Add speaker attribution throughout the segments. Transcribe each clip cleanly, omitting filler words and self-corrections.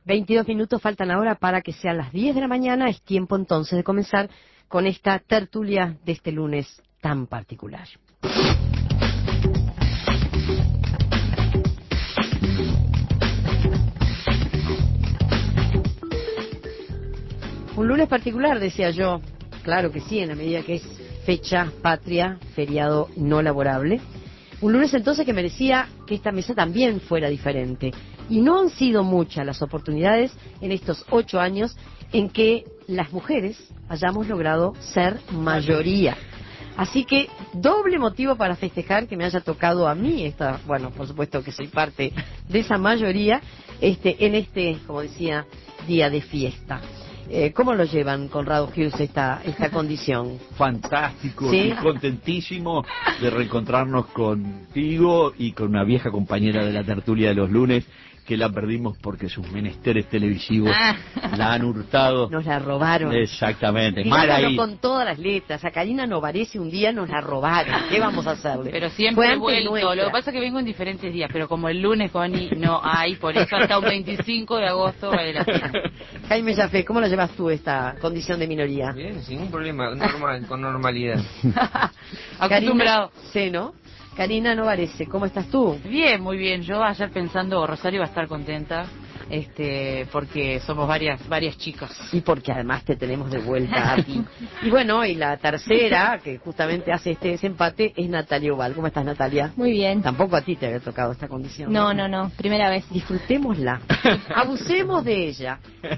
Speaker 1: 22 minutos faltan ahora para que sean las 10 de la mañana. Es tiempo entonces de comenzar con esta tertulia de este lunes tan particular. Un lunes particular, decía yo. Claro que sí, en la medida que es fecha patria, feriado no laborable. Un lunes entonces que merecía que esta mesa también fuera diferente. Y no han sido muchas las oportunidades en estos 8 años en que las mujeres hayamos logrado ser mayoría. Así que doble motivo para festejar que me haya tocado a mí bueno, por supuesto que soy parte de esa mayoría, en este, como decía, día de fiesta. ¿Cómo lo llevan, Conrado Hughes, esta condición?
Speaker 2: Fantástico,
Speaker 1: ¿Sí?
Speaker 2: y contentísimo de reencontrarnos contigo y con una vieja compañera de la tertulia de los lunes, que la perdimos porque sus menesteres televisivos la han hurtado.
Speaker 1: Nos la robaron.
Speaker 2: Exactamente, mal
Speaker 1: Digámoslo
Speaker 2: ahí.
Speaker 1: con todas las letras. A Karina Novarese un día nos la robaron. ¿Qué vamos a hacerle?
Speaker 3: Pero siempre he vuelto.
Speaker 1: Nuestra.
Speaker 3: Lo que pasa es que vengo en diferentes días, pero como el lunes, Connie, no hay, por eso hasta un 25 de agosto vale la pena.
Speaker 1: Jaime Jafé, ¿cómo lo llevas tú esta condición de minoría?
Speaker 4: Bien, sin ningún problema, normal, con normalidad.
Speaker 3: Acostumbrado.
Speaker 1: Sí, ¿no? Karina Novarese, ¿cómo estás tú?
Speaker 3: Bien, muy bien. Yo ayer pensando, Rosario va a estar contenta, porque somos varias chicas.
Speaker 1: Y porque además te tenemos de vuelta a ti. Y bueno, y la tercera, que justamente hace este desempate, es Natalia Oval. ¿Cómo estás, Natalia?
Speaker 5: Muy bien.
Speaker 1: Tampoco a ti te había tocado esta condición.
Speaker 5: No, primera vez.
Speaker 1: Disfrutémosla. Abusemos de ella.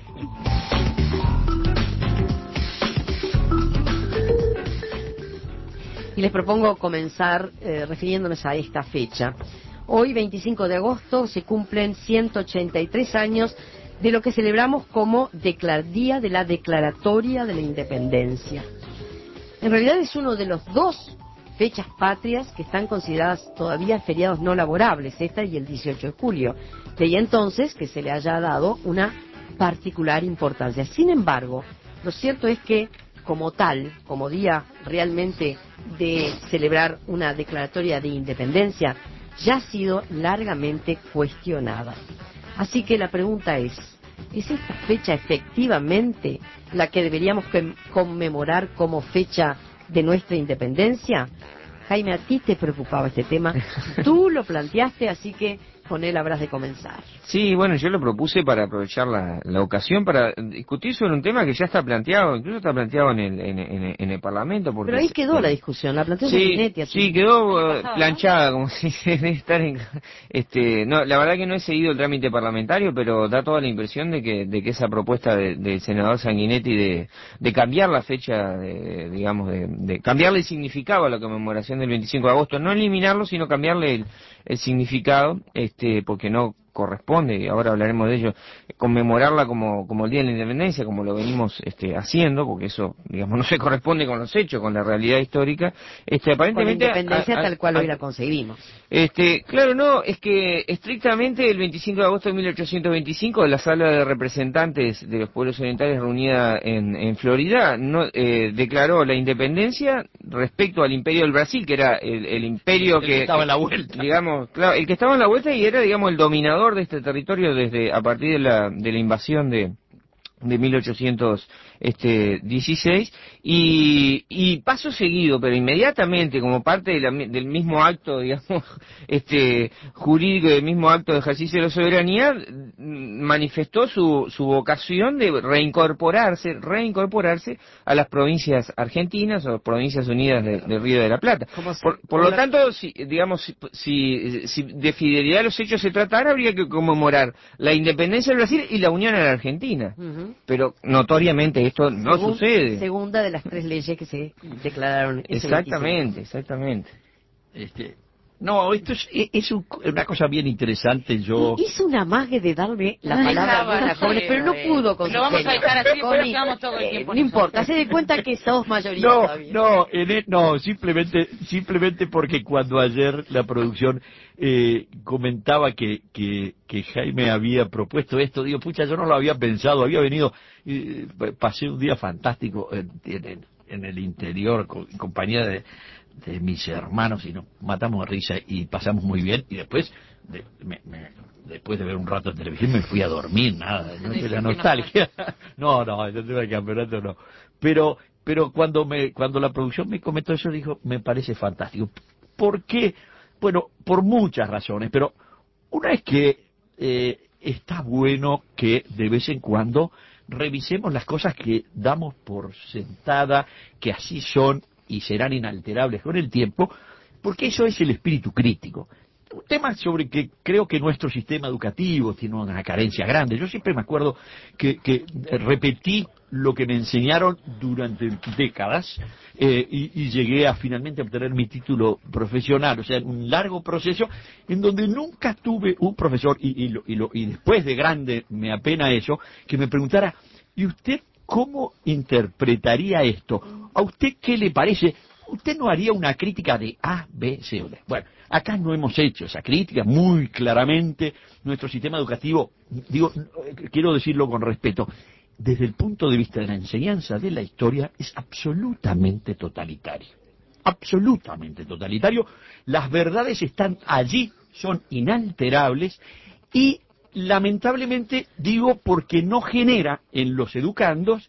Speaker 1: Y les propongo comenzar refiriéndonos a esta fecha. Hoy, 25 de agosto, se cumplen 183 años de lo que celebramos como Día de la Declaratoria de la Independencia. En realidad es uno de los dos fechas patrias que están consideradas todavía feriados no laborables, esta y el 18 de julio. De ahí entonces que se le haya dado una particular importancia. Sin embargo, lo cierto es que como tal, como día realmente de celebrar una declaratoria de independencia, ya ha sido largamente cuestionada. Así que la pregunta ¿es esta fecha efectivamente la que deberíamos conmemorar como fecha de nuestra independencia? Jaime, a ti te preocupaba este tema, tú lo planteaste, así que con él habrás de comenzar.
Speaker 4: Sí, bueno, yo lo propuse para aprovechar la ocasión para discutir sobre un tema que ya está planteado, incluso está planteado en el Parlamento. Porque
Speaker 1: pero ahí quedó la discusión, la planteó Sanguinetti.
Speaker 4: Sí, quedó planchada, como si debe estar no, la verdad que no he seguido el trámite parlamentario, pero da toda la impresión de que esa propuesta del senador Sanguinetti de cambiar la fecha, de cambiarle el significado a la conmemoración del 25 de agosto, no eliminarlo, sino cambiarle el significado, porque no corresponde, y ahora hablaremos de ello, conmemorarla como el Día de la Independencia, como lo venimos haciendo, porque eso, digamos, no se corresponde con los hechos, con la realidad histórica, aparentemente...
Speaker 1: Con la independencia tal cual hoy la conseguimos.
Speaker 4: Claro, no, es que estrictamente el 25 de agosto de 1825, la Sala de Representantes de los Pueblos Orientales reunida en Florida, declaró la independencia respecto al Imperio del Brasil, que era el imperio que
Speaker 2: estaba en la vuelta.
Speaker 4: Digamos, claro, el que estaba en la vuelta y era, digamos, el dominador de este territorio a partir de la invasión de 1816, y paso seguido, pero inmediatamente, como parte del mismo acto, digamos, jurídico, del mismo acto de ejercicio de la soberanía, manifestó su vocación de reincorporarse a las provincias argentinas o las provincias unidas del Río de la Plata. Por lo tanto, si de fidelidad a los hechos se tratara, habría que conmemorar la independencia del Brasil y la unión a la Argentina. Pero notoriamente esto no sucede.
Speaker 1: Segunda de las 3 leyes que se declararon.
Speaker 4: Exactamente.
Speaker 2: No, esto es una cosa bien interesante. Yo
Speaker 1: hizo una mague de darle la palabra a una joven, pero no pudo con
Speaker 3: Lo vamos a dejar así, porque quedamos todo el tiempo.
Speaker 1: No importa, se de cuenta que sos mayoría todavía.
Speaker 2: No, simplemente porque cuando ayer la producción comentaba que Jaime había propuesto esto, digo, pucha, yo no lo había pensado, había venido, pasé un día fantástico en el interior en compañía de mis hermanos y nos matamos de risa y pasamos muy bien y después después de ver un rato de televisión me fui a dormir, nada, no es la nostalgia. No, el tema del campeonato no. Pero cuando la producción me comentó eso, dijo, me parece fantástico. ¿Por qué? Bueno, por muchas razones, pero una es que está bueno que de vez en cuando revisemos las cosas que damos por sentada, que así son y serán inalterables con el tiempo, porque eso es el espíritu crítico. Un tema sobre que creo que nuestro sistema educativo tiene una carencia grande. Yo siempre me acuerdo que repetí lo que me enseñaron durante décadas y llegué a finalmente obtener mi título profesional, o sea, un largo proceso en donde nunca tuve un profesor, y después de grande me apena eso, que me preguntara, ¿y usted cómo interpretaría esto? ¿A usted qué le parece? Usted no haría una crítica de A, B, C o D. Bueno, acá no hemos hecho esa crítica muy claramente. Nuestro sistema educativo, quiero decirlo con respeto, desde el punto de vista de la enseñanza de la historia, es absolutamente totalitario. Absolutamente totalitario. Las verdades están allí, son inalterables y lamentablemente digo porque no genera en los educandos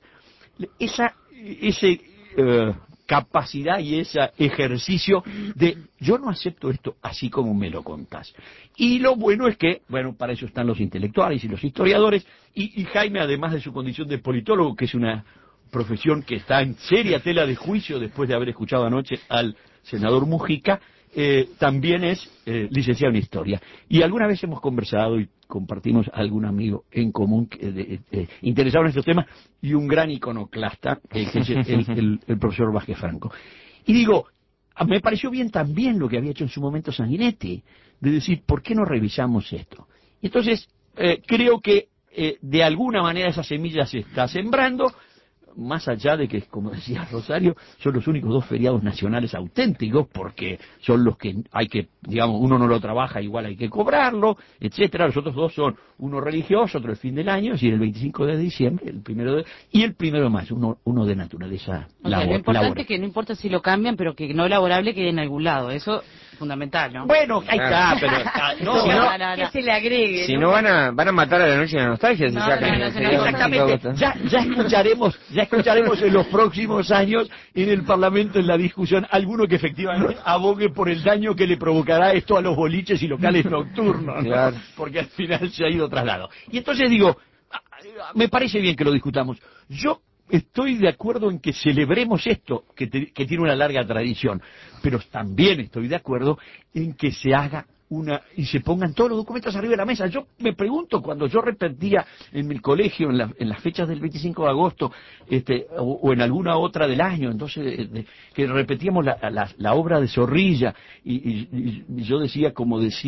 Speaker 2: ese capacidad y ese ejercicio de yo no acepto esto así como me lo contás. Y lo bueno es que, para eso están los intelectuales y los historiadores, y Jaime, además de su condición de politólogo, que es una profesión que está en seria tela de juicio después de haber escuchado anoche al senador Mujica, también es licenciado en Historia. Y alguna vez hemos conversado y compartimos algún amigo en común interesado en estos temas y un gran iconoclasta, que es el profesor Vázquez Franco. Y digo, me pareció bien también lo que había hecho en su momento Sanguinetti, de decir, ¿por qué no revisamos esto? Y entonces, creo que de alguna manera esa semilla se está sembrando, más allá de que, como decía Rosario, son los únicos dos feriados nacionales auténticos, porque son los que hay que, uno no lo trabaja, igual hay que cobrarlo, etcétera. Los otros dos son uno religioso, otro el fin del año, es decir, el 25 de diciembre, y el 1 de mayo, uno de naturaleza laboral.
Speaker 3: Lo importante es que no importa si lo cambian, pero que no laborable quede en algún lado, eso es fundamental, ¿no?
Speaker 2: Bueno, ahí está, pero
Speaker 1: que se le agregue.
Speaker 4: Si no van a matar a la noche de la nostalgia, si sacan
Speaker 2: exactamente. Ya escucharemos en los próximos años en el Parlamento, en la discusión, alguno que efectivamente abogue por el daño que le provocará esto a los boliches y locales nocturnos, ¿no? Claro. Porque al final se ha ido traslado. Y entonces digo, me parece bien que lo discutamos. Yo estoy de acuerdo en que celebremos esto, que tiene una larga tradición, pero también estoy de acuerdo en que se haga y se pongan todos los documentos arriba de la mesa. Yo me pregunto, cuando yo repetía en mi colegio, en las fechas del 25 de agosto, o en alguna otra del año, entonces, que repetíamos la obra de Zorrilla, y yo decía, como dice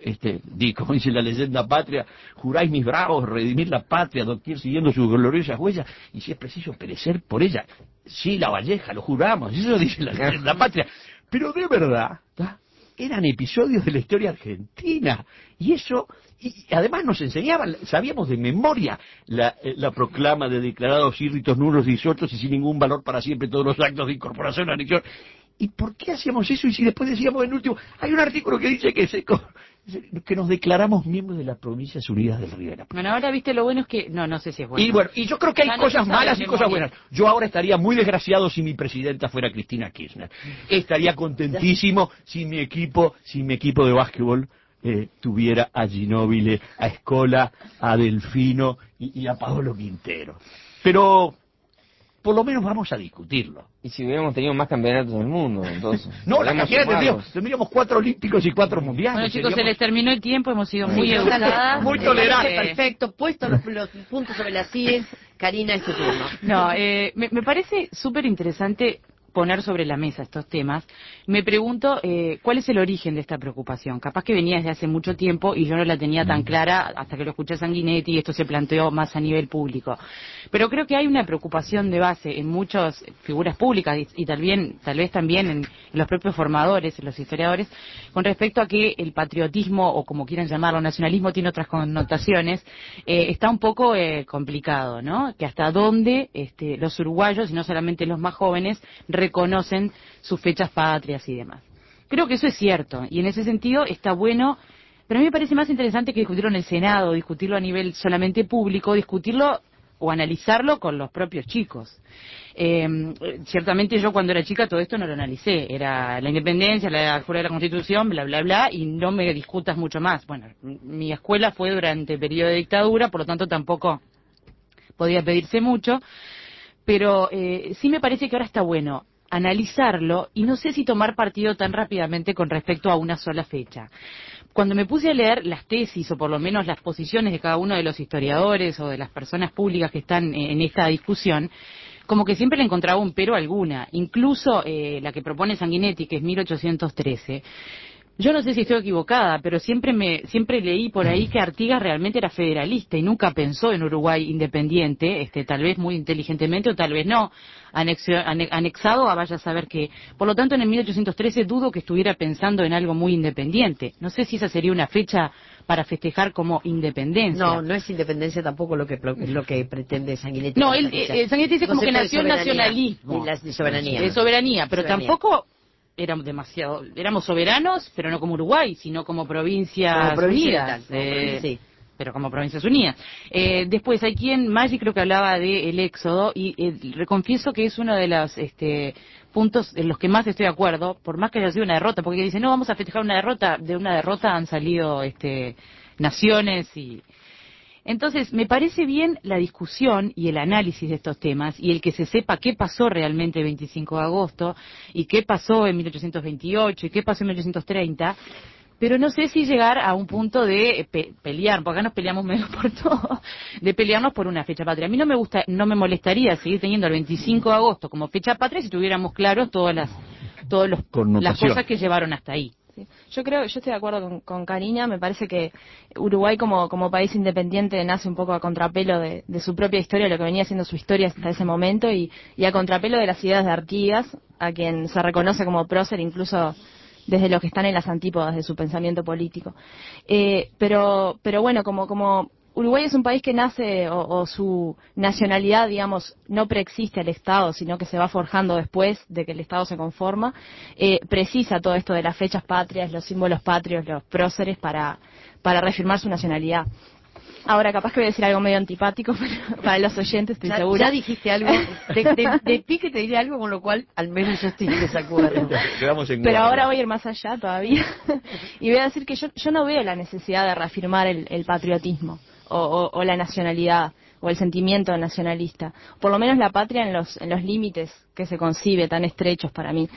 Speaker 2: la leyenda patria, juráis mis bravos redimir la patria, doquier siguiendo sus gloriosas huellas, y si es preciso perecer por ella. Sí, la Valleja, lo juramos, eso dice la leyenda patria. Pero de verdad, eran episodios de la historia argentina, y además nos enseñaban, sabíamos de memoria la proclama de declarados írritos nulos disueltos y sin ningún valor para siempre todos los actos de incorporación, anexión. ¿Y por qué hacíamos eso? Y si después decíamos en último, hay un artículo que dice que nos declaramos miembros de las Provincias Unidas del Río de la Plata.
Speaker 3: Bueno, ahora viste, lo bueno es que no sé si es bueno.
Speaker 2: Y yo creo que hay cosas malas y cosas buenas. Yo ahora estaría muy desgraciado si mi presidenta fuera Cristina Kirchner. Estaría contentísimo si mi equipo de básquetbol tuviera a Ginóbili, a Scola, a Delfino y a Paolo Quintero. Pero por lo menos vamos a discutirlo.
Speaker 4: Y si hubiéramos tenido más campeonatos del mundo, entonces...
Speaker 2: No, la cantidad tendríamos 4 olímpicos y 4 mundiales.
Speaker 3: Bueno, chicos, se les terminó el tiempo, hemos sido muy educadas.
Speaker 2: Muy tolerantes.
Speaker 1: Perfecto, puestos los puntos sobre las IES, Karina, es tu turno.
Speaker 3: No, me parece súper interesante poner sobre la mesa estos temas, me pregunto cuál es el origen de esta preocupación. Capaz que venía desde hace mucho tiempo y yo no la tenía tan clara hasta que lo escuché a Sanguinetti y esto se planteó más a nivel público. Pero creo que hay una preocupación de base en muchas figuras públicas y tal vez también en los propios formadores, en los historiadores, con respecto a que el patriotismo, o como quieran llamarlo, nacionalismo, tiene otras connotaciones, está un poco complicado, ¿no? Que hasta dónde los uruguayos, y no solamente los más jóvenes, reconocen sus fechas patrias y demás. Creo que eso es cierto, y en ese sentido está bueno, pero a mí me parece más interesante que discutirlo en el Senado, discutirlo a nivel solamente público, discutirlo o analizarlo con los propios chicos. Ciertamente yo cuando era chica todo esto no lo analicé, era la independencia, la jura de la Constitución, bla, bla, bla, y no me discutas mucho más. Bueno, mi escuela fue durante el periodo de dictadura, por lo tanto tampoco podía pedirse mucho, pero sí me parece que ahora está bueno analizarlo y no sé si tomar partido tan rápidamente con respecto a una sola fecha. Cuando me puse a leer las tesis, o por lo menos las posiciones de cada uno de los historiadores o de las personas públicas que están en esta discusión, como que siempre le encontraba un pero alguna. Incluso la que propone Sanguinetti, que es 1813, yo no sé si estoy equivocada, pero siempre leí por ahí que Artigas realmente era federalista y nunca pensó en Uruguay independiente, tal vez muy inteligentemente o tal vez no, anexado a vaya a saber qué. Por lo tanto, en el 1813 dudo que estuviera pensando en algo muy independiente. No sé si esa sería una fecha para festejar como independencia.
Speaker 1: No, no es independencia tampoco lo que pretende Sanguinetti.
Speaker 3: No, Sanguinetti dice como que nació el nacionalismo.
Speaker 1: Y la soberanía.
Speaker 3: De soberanía, pero tampoco éramos soberanos, pero no como Uruguay, sino como provincias unidas.
Speaker 1: Sí.
Speaker 3: Pero como provincias unidas. Después hay quien, Maggi creo que hablaba del éxodo, y reconfieso que es uno de los puntos en los que más estoy de acuerdo, por más que haya sido una derrota, porque dicen, no, vamos a festejar una derrota, de una derrota han salido naciones y... Entonces, me parece bien la discusión y el análisis de estos temas y el que se sepa qué pasó realmente el 25 de agosto y qué pasó en 1828 y qué pasó en 1830, pero no sé si llegar a un punto de pelear, porque acá nos peleamos medio por todo, de pelearnos por una fecha patria. A mí no me molestaría seguir teniendo el 25 de agosto como fecha patria si tuviéramos claros todas las cosas que llevaron hasta ahí.
Speaker 5: Sí. Yo estoy de acuerdo con Karina, me parece que Uruguay como país independiente nace un poco a contrapelo de su propia historia, lo que venía siendo su historia hasta ese momento, y a contrapelo de las ideas de Artigas, a quien se reconoce como prócer incluso desde los que están en las antípodas de su pensamiento político. Pero bueno, como Uruguay es un país que nace, o su nacionalidad, digamos, no preexiste al Estado, sino que se va forjando después de que el Estado se conforma, precisa todo esto de las fechas patrias, los símbolos patrios, los próceres para reafirmar su nacionalidad. Ahora, capaz que voy a decir algo medio antipático para los oyentes, estoy segura.
Speaker 1: Ya dijiste algo, de pique te diré algo con lo cual al menos yo estoy en desacuerdo.
Speaker 5: Pero ahora voy a ir más allá todavía y voy a decir que yo no veo la necesidad de reafirmar el patriotismo o la nacionalidad o el sentimiento nacionalista, por lo menos la patria en los límites que se concibe tan estrechos para mí.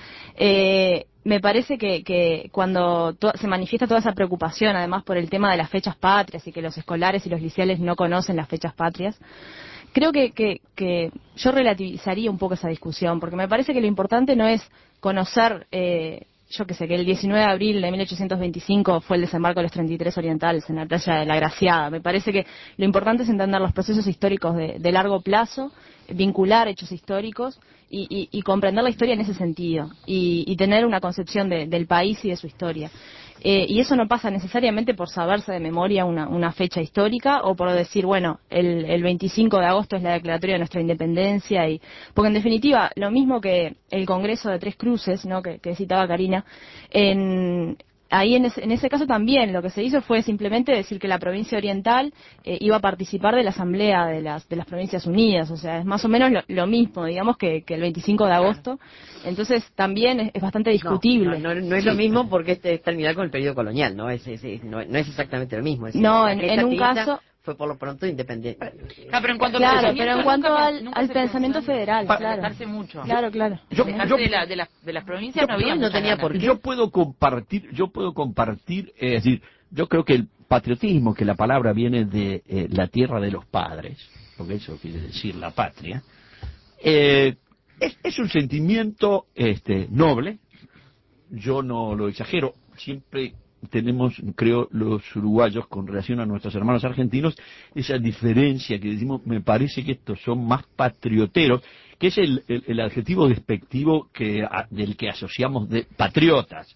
Speaker 5: Me parece que cuando se manifiesta toda esa preocupación, además por el tema de las fechas patrias y que los escolares y los liceales no conocen las fechas patrias, creo que yo relativizaría un poco esa discusión, porque me parece que lo importante no es conocer, yo que sé, que el 19 de abril de 1825 fue el desembarco de los 33 orientales en la playa de La Graciada. Me parece que lo importante es entender los procesos históricos de largo plazo, vincular hechos históricos y comprender la historia en ese sentido y tener una concepción del país y de su historia. Y eso no pasa necesariamente por saberse de memoria una fecha histórica o por decir, bueno, el 25 de agosto es la declaratoria de nuestra independencia, porque en definitiva, lo mismo que el Congreso de Tres Cruces, ¿no?, que citaba Karina, ahí en ese caso también lo que se hizo fue simplemente decir que la provincia oriental iba a participar de la asamblea de las Provincias Unidas, o sea, es más o menos lo mismo, digamos, que el 25 de agosto. Entonces también es bastante discutible.
Speaker 1: No es lo mismo porque es terminar con el periodo colonial, no es exactamente lo mismo.
Speaker 5: No, en un caso
Speaker 1: fue por lo pronto independiente.
Speaker 3: Pero en cuanto
Speaker 5: al pensamiento federal, claro.
Speaker 3: Mucho.
Speaker 5: Claro.
Speaker 3: De las provincias no tenía por qué.
Speaker 2: Yo puedo compartir, es decir, yo creo que el patriotismo, que la palabra viene de la tierra de los padres, porque eso quiere decir la patria, Es un sentimiento noble, yo no lo exagero, siempre tenemos, creo, los uruguayos con relación a nuestros hermanos argentinos, esa diferencia que decimos, me parece que estos son más patrioteros, que es el adjetivo despectivo del que asociamos de patriotas.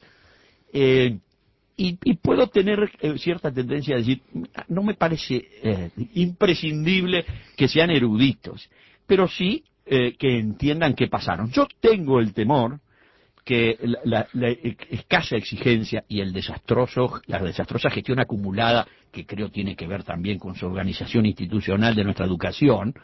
Speaker 2: Y puedo tener cierta tendencia a decir, no me parece imprescindible que sean eruditos, pero sí que entiendan qué pasaron. Yo tengo el temor que la escasa exigencia y la desastrosa gestión acumulada, que creo tiene que ver también con su organización institucional de nuestra educación,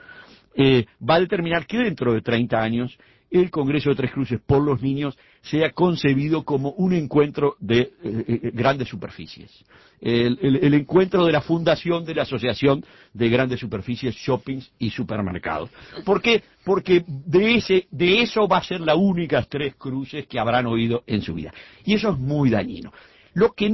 Speaker 2: va a determinar que dentro de 30 años el Congreso de Tres Cruces por los niños sea concebido como un encuentro de grandes superficies. El encuentro de la fundación de la Asociación de Grandes Superficies, Shoppings y Supermercados. ¿Por qué? Porque de eso va a ser la única Tres Cruces que habrán oído en su vida. Y eso es muy dañino. Lo que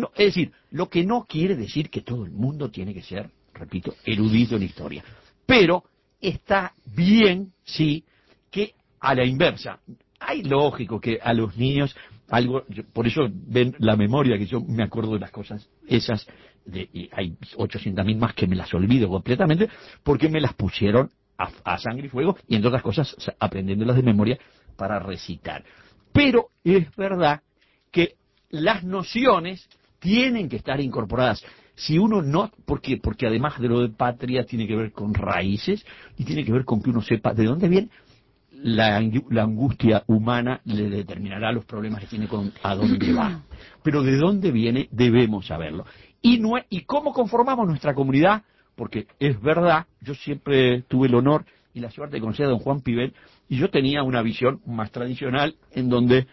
Speaker 2: no quiere decir que todo el mundo tiene que ser, repito, erudito en historia. Pero está bien, sí, que a la inversa. Hay lógico que a los niños por eso ven la memoria, que yo me acuerdo de las cosas esas, y hay 800.000 más que me las olvido completamente, porque me las pusieron a sangre y fuego, y entre otras cosas aprendiéndolas de memoria para recitar. Pero es verdad que las nociones tienen que estar incorporadas. Si uno no, ¿por qué? Porque además de lo de patria tiene que ver con raíces y tiene que ver con que uno sepa de dónde viene. La angustia humana le determinará los problemas que tiene con a dónde va. Pero de dónde viene debemos saberlo. Y cómo conformamos nuestra comunidad, porque es verdad, yo siempre tuve el honor y la suerte de conocer a don Juan Pibel, y yo tenía una visión más tradicional en donde,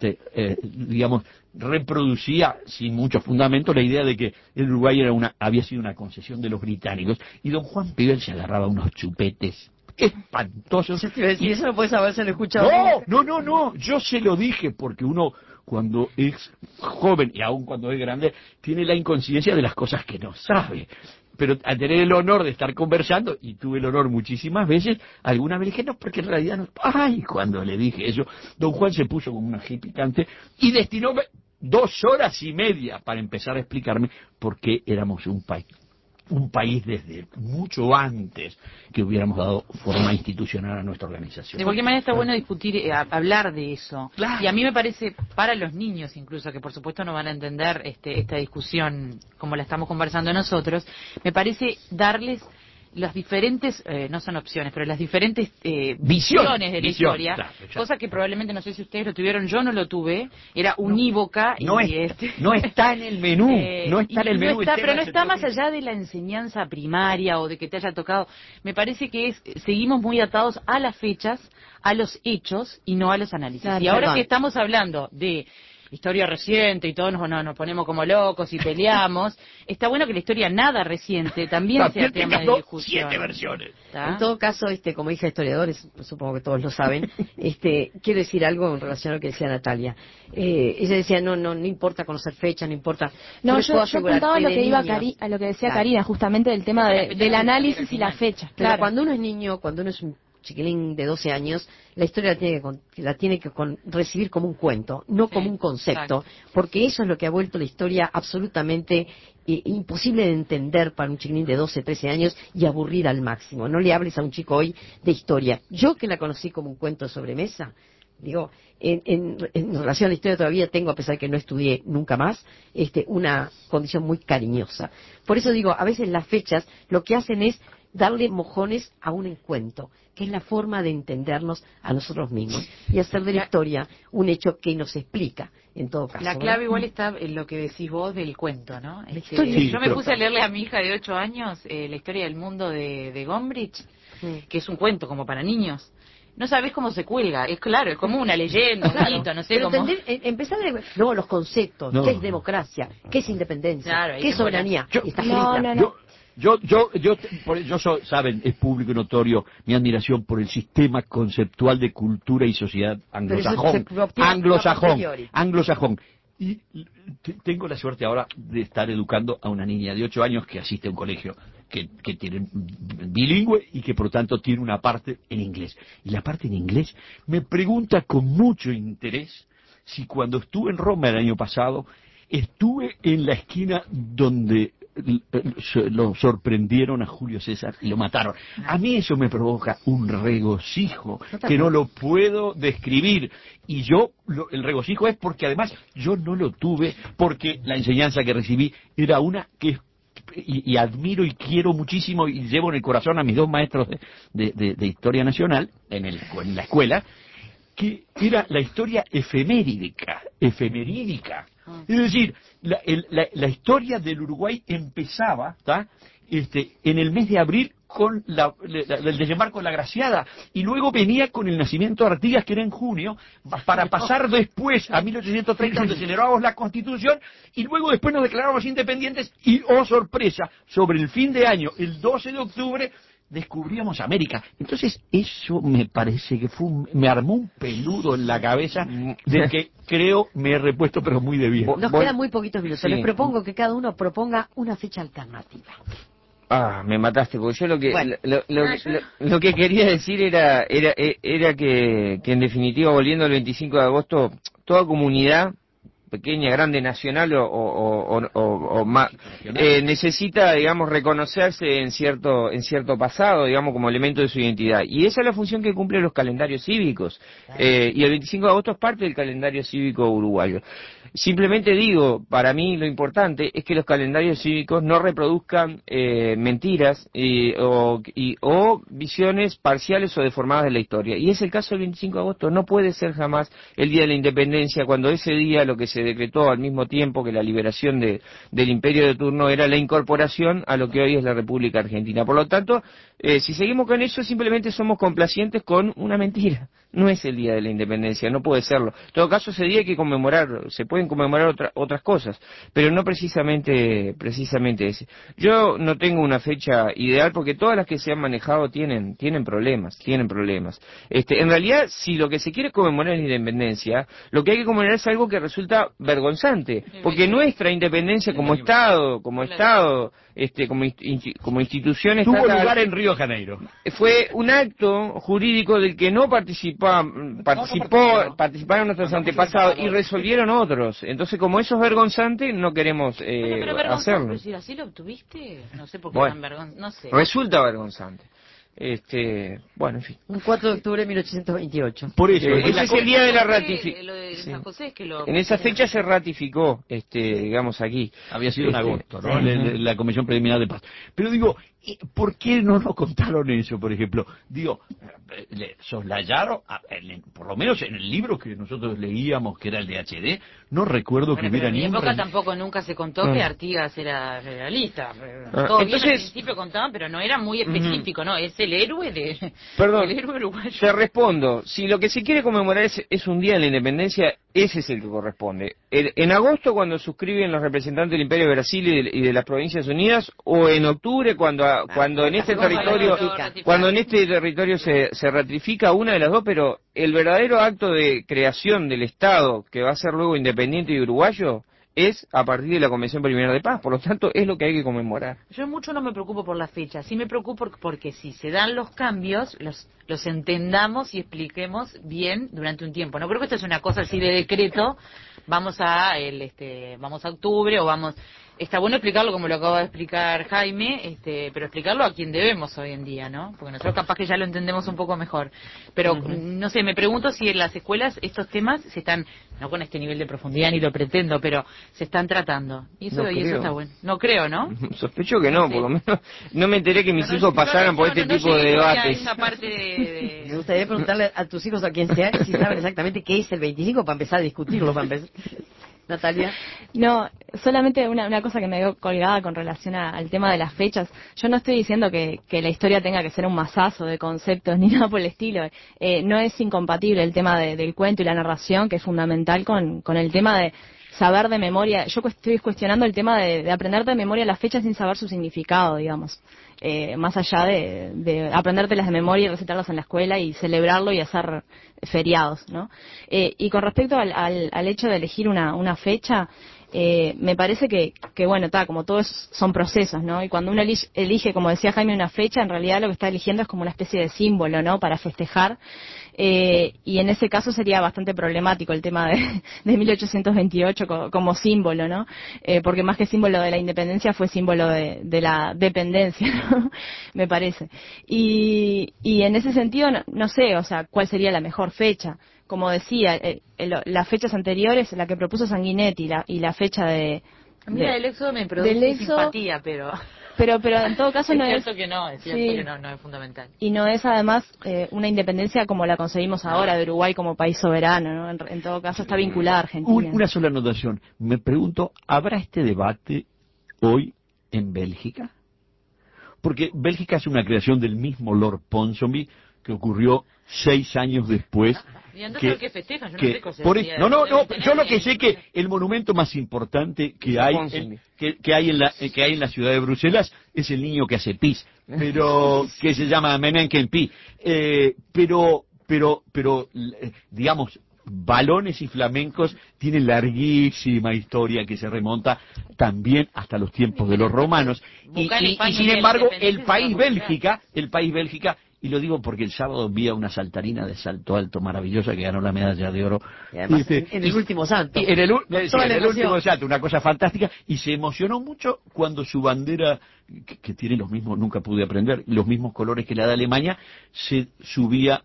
Speaker 2: digamos, reproducía sin mucho fundamento la idea de que el Uruguay había sido una concesión de los británicos, y don Juan Pibel se agarraba unos chupetes espantosos.
Speaker 1: Yo te iba a decir, eso no puedes habérselo escuchado.
Speaker 2: No, yo se lo dije, porque uno cuando es joven y aún cuando es grande tiene la inconsciencia de las cosas que no sabe. Pero al tener el honor de estar conversando, y tuve el honor muchísimas veces, alguna vez dije, no, porque en realidad no. Ay, cuando le dije eso, don Juan se puso como una ají picante y destinó 2 horas y media para empezar a explicarme por qué éramos un país desde mucho antes que hubiéramos dado forma institucional a nuestra organización.
Speaker 3: De cualquier manera está bueno discutir, hablar de eso.
Speaker 2: Claro.
Speaker 3: Y a mí me parece, para los niños incluso, que por supuesto no van a entender esta discusión como la estamos conversando nosotros, me parece darles las diferentes, no son opciones, pero las diferentes visiones de la historia,
Speaker 2: claro,
Speaker 3: cosa que probablemente, no sé si ustedes lo tuvieron, yo no lo tuve, era unívoca.
Speaker 2: No está en el menú, no está en el menú.
Speaker 3: Pero no está más allá de la enseñanza primaria o de que te haya tocado. Me parece que seguimos muy atados a las fechas, a los hechos y no a los análisis.
Speaker 1: Claro,
Speaker 3: y ahora
Speaker 1: perdón.
Speaker 3: que estamos hablando de historia reciente y todos nos ponemos como locos y peleamos, está bueno que la historia nada reciente también sea tema de discusión.
Speaker 2: 7 versiones.
Speaker 3: ¿Está?
Speaker 1: En todo caso, como hija de historiadores, supongo que todos lo saben, quiero decir algo en relación a lo que decía Natalia. Ella decía, no importa conocer fecha, no importa.
Speaker 5: No,
Speaker 1: les
Speaker 5: yo
Speaker 1: puedo asegurar
Speaker 5: apuntaba a
Speaker 1: que
Speaker 5: lo
Speaker 1: de
Speaker 5: que iba
Speaker 1: niños-
Speaker 5: a lo que decía
Speaker 1: Claro.
Speaker 5: Karina, justamente del tema del análisis y la fecha.
Speaker 1: Pero
Speaker 5: Claro.
Speaker 1: cuando uno es niño, cuando uno es un chiquilín de 12 años, la historia la tiene que recibir como un cuento, no
Speaker 3: Sí,
Speaker 1: como un concepto,
Speaker 3: exacto.
Speaker 1: porque eso es lo que ha vuelto la historia absolutamente imposible de entender para un chiquilín de 12, 13 años y aburrida al máximo. No le hables a un chico hoy de historia. Yo que la conocí como un cuento de sobremesa, digo, en relación a la historia todavía tengo, a pesar de que no estudié nunca más, una condición muy cariñosa. Por eso digo, a veces las fechas lo que hacen es darle mojones a un encuentro, que es la forma de entendernos a nosotros mismos y hacer de la historia un hecho que nos explica, en todo caso.
Speaker 3: La
Speaker 1: ¿verdad?
Speaker 3: clave igual está en lo que decís vos del cuento, ¿no?
Speaker 1: historia.
Speaker 2: Sí,
Speaker 3: yo me
Speaker 2: pero-
Speaker 3: puse a leerle a mi hija de 8 años la historia del mundo de Gombrich, que es un cuento como para niños. No sabés cómo se cuelga, es claro, es como una leyenda, un mito, no sé
Speaker 1: Pero
Speaker 3: cómo.
Speaker 1: empezar los conceptos,
Speaker 2: No.
Speaker 1: qué es democracia, qué es independencia,
Speaker 3: Claro, hay
Speaker 1: qué
Speaker 3: que
Speaker 1: es soberanía.
Speaker 2: Yo-
Speaker 1: Está
Speaker 5: No,
Speaker 1: escrita.
Speaker 5: no.
Speaker 2: Saben, es público y notorio mi admiración por el sistema conceptual de cultura y sociedad
Speaker 1: Pero eso
Speaker 2: anglosajón.
Speaker 1: se propia a posteriori.
Speaker 2: Anglosajón. Y tengo la suerte ahora de estar educando a una niña de 8 años que asiste a un colegio que tienen bilingüe y que por lo tanto tiene una parte en inglés. Y la parte en inglés me pregunta con mucho interés si cuando estuve en Roma el año pasado, estuve en la esquina donde lo sorprendieron a Julio César y lo mataron. A mí eso me provoca un regocijo que no lo puedo describir. Y el regocijo es porque además yo no lo tuve, porque la enseñanza que recibí era una que y admiro y quiero muchísimo y llevo en el corazón a mis dos maestros de Historia Nacional en la escuela, que era la historia efemerídica. Es decir, la historia del Uruguay empezaba, ¿tá? En el mes de abril con el desembarco de la Graciada, y luego venía con el nacimiento de Artigas, que era en junio, para pasar después a 1830, donde celebrábamos la Constitución, y luego después nos declaramos independientes, y oh sorpresa, sobre el fin de año, el 12 de octubre, descubríamos América. Entonces eso me parece que me armó un peludo en la cabeza del que creo me he repuesto, pero muy de bien.
Speaker 1: Nos quedan muy poquitos minutos.
Speaker 4: Sí.
Speaker 1: Les propongo que cada uno proponga una fecha alternativa.
Speaker 4: Me mataste, porque yo lo que
Speaker 1: Bueno.
Speaker 4: lo que quería decir era que en definitiva, volviendo al 25 de agosto, toda comunidad, pequeña, grande, nacional o más, necesita, digamos, reconocerse en cierto pasado, digamos, como elemento de su identidad. Y esa es la función que cumplen los calendarios cívicos. Y el 25 de agosto es parte del calendario cívico uruguayo. Simplemente digo, para mí lo importante es que los calendarios cívicos no reproduzcan mentiras o visiones parciales o deformadas de la historia. Y es el caso del 25 de agosto. No puede ser jamás el Día de la Independencia, cuando ese día lo que se decretó al mismo tiempo que la liberación del imperio de turno era la incorporación a lo que hoy es la República Argentina. Por lo tanto, si seguimos con eso, simplemente somos complacientes con una mentira. No es el Día de la Independencia, no puede serlo. En todo caso, ese día hay que conmemorar, se pueden conmemorar otras cosas, pero no precisamente ese. Yo no tengo una fecha ideal porque todas las que se han manejado tienen problemas. En realidad, si lo que se quiere conmemorar es la independencia, lo que hay que conmemorar es algo que resulta vergonzante, porque nuestra independencia como Estado, como institución
Speaker 2: Tuvo
Speaker 4: estatal,
Speaker 2: lugar en Río de Janeiro.
Speaker 4: fue un acto jurídico del que no participaron nuestros antepasados y resolvieron otros. Entonces, como eso es vergonzante, no queremos
Speaker 3: Pero
Speaker 4: hacerlo.
Speaker 3: pero si así lo obtuviste, no sé por qué
Speaker 4: Bueno,
Speaker 3: tan vergonzoso, no sé.
Speaker 4: Resulta vergonzante. Bueno, en fin.
Speaker 1: Un 4 de octubre de 1828.
Speaker 2: Por eso,
Speaker 4: Ese es el día de la
Speaker 3: Lo
Speaker 4: ratificación.
Speaker 3: de San José es que lo...
Speaker 4: En esa fecha se ratificó, digamos aquí.
Speaker 2: había sido en agosto, ¿no?
Speaker 4: Sí.
Speaker 2: La Comisión Preliminar de Paz. Pero digo, ¿por qué no nos contaron eso, por ejemplo? Digo, soslayaron, por lo menos en el libro que nosotros leíamos, que era el de HD, no recuerdo que
Speaker 3: Bueno, pero
Speaker 2: hubiera
Speaker 3: en mi
Speaker 2: ni un...
Speaker 3: época tampoco nunca se contó que Artigas era realista. Todo bien, al principio contaban, pero no era muy específico, ¿no? Es el héroe
Speaker 4: Perdón,
Speaker 3: el héroe uruguayo.
Speaker 4: te respondo. Si lo que se quiere conmemorar es un día de la independencia, ese es el que corresponde. En agosto, cuando suscriben los representantes del Imperio de Brasil y de las Provincias Unidas, o en octubre, cuando en este territorio se ratifica una de las dos, pero el verdadero acto de creación del Estado, que va a ser luego independiente y uruguayo, es a partir de la Convención Preliminar de Paz. Por lo tanto, es lo que hay que conmemorar.
Speaker 3: Yo mucho no me preocupo por la fecha, sí me preocupo porque si se dan los cambios, los entendamos y expliquemos bien durante un tiempo. No creo que esto es una cosa así de decreto, vamos a octubre o vamos... Está bueno explicarlo como lo acaba de explicar Jaime, pero explicarlo a quien debemos hoy en día, ¿no? Porque nosotros capaz que ya lo entendemos un poco mejor. Pero, no sé, me pregunto si en las escuelas estos temas se están, no con este nivel de profundidad ni lo pretendo, pero se están tratando. Y eso está bueno. No creo, ¿no?
Speaker 4: Sospecho que no, por lo menos no me enteré que mis hijos pasaran por este tipo de debates.
Speaker 1: Me gustaría preguntarle a tus hijos, a quien sea, si saben exactamente qué es el 25 para empezar a discutirlo. Natalia.
Speaker 5: No, solamente una cosa que me dio colgada con relación al tema de las fechas. Yo no estoy diciendo que la historia tenga que ser un masazo de conceptos ni nada por el estilo. No es incompatible el tema del cuento y la narración, que es fundamental con el tema de saber de memoria. Yo estoy cuestionando el tema de aprender de memoria las fechas sin saber su significado, digamos. Más allá de aprendértelas de memoria y recitarlas en la escuela y celebrarlo y hacer feriados, ¿no? Y con respecto al hecho de elegir una fecha, Me parece que bueno, como todos son procesos, ¿no? Y cuando uno elige, como decía Jaime, una fecha, en realidad lo que está eligiendo es como una especie de símbolo, ¿no? Para festejar. Y en ese caso sería bastante problemático el tema de 1828 como símbolo, ¿no? Porque más que símbolo de la independencia fue símbolo de la dependencia, ¿no? Me parece. Y en ese sentido, no sé, o sea, cuál sería la mejor fecha. Como decía, las fechas anteriores, la que propuso Sanguinetti y la fecha
Speaker 3: A mí la del éxodo me produce simpatía, pero
Speaker 5: en todo caso no es...
Speaker 3: cierto que no, es cierto que no es fundamental.
Speaker 5: Y no es además una independencia como la conseguimos ahora de Uruguay como país soberano, ¿no? En todo caso está vinculada a Argentina.
Speaker 2: Una sola anotación. Me pregunto, ¿habrá este debate hoy en Bélgica? Porque Bélgica es una creación del mismo Lord Ponsonby que ocurrió 6 años después.
Speaker 3: Y entonces que festejan, yo no sé qué se
Speaker 2: no, yo lo que sé que el monumento más importante que hay en la ciudad de Bruselas es el niño que hace pis, pero que se llama Menenken Pi. Pero digamos, balones y flamencos tienen larguísima historia que se remonta también hasta los tiempos de los romanos y sin embargo el país Bélgica, y lo digo porque el sábado vi a una saltarina de salto alto maravillosa que ganó la medalla de oro.
Speaker 1: Y además, en el último salto.
Speaker 2: En el último salto, una cosa fantástica. Y se emocionó mucho cuando su bandera, que tiene los mismos, nunca pude aprender, los mismos colores que la de Alemania, se subía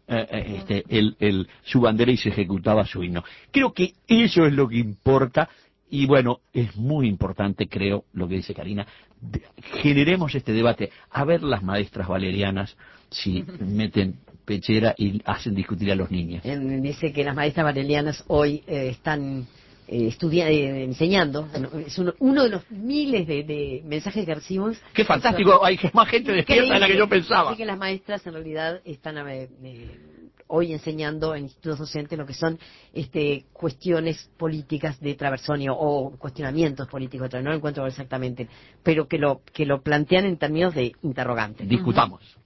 Speaker 2: su bandera y se ejecutaba su himno. Creo que eso es lo que importa. Y bueno, es muy importante, creo, lo que dice Karina, generemos este debate. A ver las maestras valerianas si meten pechera y hacen discutir a los niños.
Speaker 1: Dice que las maestras valerianas hoy están enseñando. Es uno de los miles de mensajes que recibimos.
Speaker 2: ¡Qué fantástico! Hay más gente despierta de la que yo pensaba.
Speaker 1: Dice que las maestras en realidad están hoy enseñando en institutos docentes lo que son cuestiones políticas de traversonio o cuestionamientos políticos, no lo encuentro exactamente, pero que lo plantean en términos de interrogantes.
Speaker 2: Discutamos.